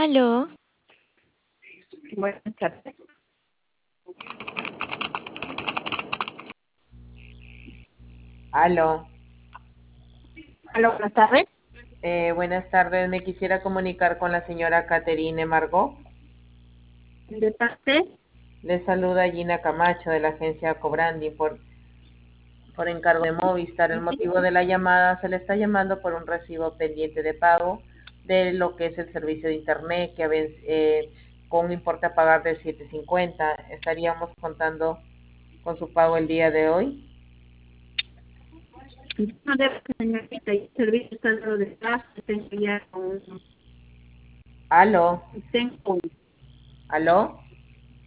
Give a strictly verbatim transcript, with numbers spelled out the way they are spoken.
Aló, Buenas tardes. Aló, Hola, buenas tardes. eh, buenas tardes. Me quisiera comunicar con la señora Caterine Margot. De parte, Le saluda Gina Camacho de la agencia Cobrandi por, por encargo de Movistar. El motivo de la llamada, se le está llamando por un recibo pendiente de pago de lo que es el servicio de internet que ven- eh, con un importe a pagar de siete cincuenta. Estaríamos contando con su pago el día de hoy. no debe, señorita, y el servicio está dentro de casa, tengo ya un, Aló, tengo aló.